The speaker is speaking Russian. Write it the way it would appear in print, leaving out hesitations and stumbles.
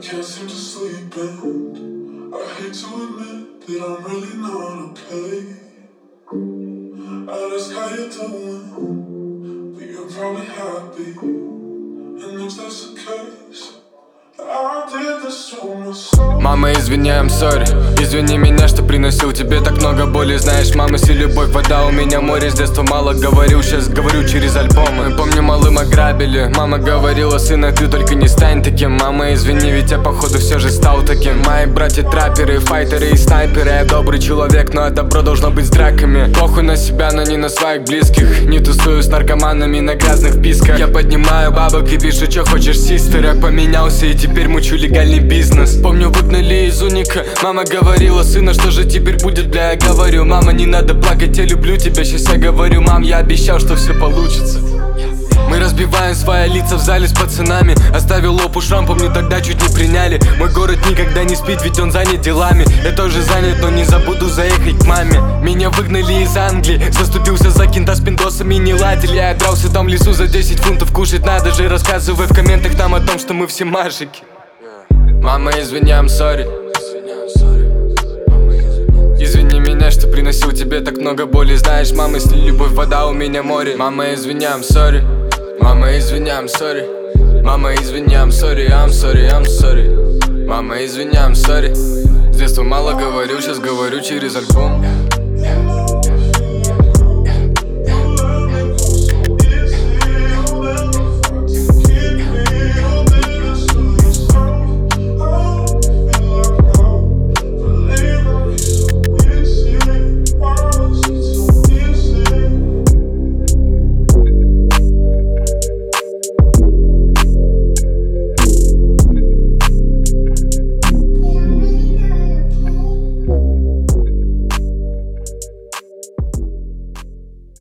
can't seem to sleep and I hate to admit that I'm really not okay. I ask how you're doing, but you're probably happy. And if that's the case, I did this to myself. Мама, извини, I'm sorry. Извини меня, что приносил тебе так много боли. Знаешь, мама, если любовь, вода, у меня море. С детства мало говорил, сейчас говорю через альбомы. Помню, малым ограбили. Мама говорила, сына, ты только не стань таким. Мама, извини, ведь я походу все же стал таким. Мои братья трапперы, файтеры и снайперы. Я добрый человек, но добро должно быть с драками. Похуй на себя, но не на своих близких. Не тусую с наркоманами на грязных писках. Я поднимаю бабок и пишу, что хочешь, систер. Я поменялся и теперь мучу легальный бизнес. Помню, выгнали из уника. Мама говорила, сына, что же теперь будет, бля, я говорю, мама, не надо плакать, я люблю тебя. Сейчас я говорю, мам, я обещал, что все получится. Мы разбиваем свои лица в зале с пацанами. Оставил лоб ушам, помню, тогда чуть не приняли. Мой город никогда не спит, ведь он занят делами. Я тоже занят, но не забуду заехать к маме. Меня выгнали из Англии, заступился за кента с пиндосами, не ладили. Я дрался там в лесу за 10 фунтов, кушать надо же. Рассказывай в комментах там о том, что мы все мажики. Мама, извини, I'm sorry. Извини меня, что приносил тебе так много боли. Знаешь, мама, если любовь, вода, у меня море. Мама, извини, I'm sorry. Мама, извини, I'm sorry. Мама, извини, I'm sorry, I'm sorry, I'm sorry. Мама, извини, I'm sorry. С детства мало говорю, сейчас говорю через альбом.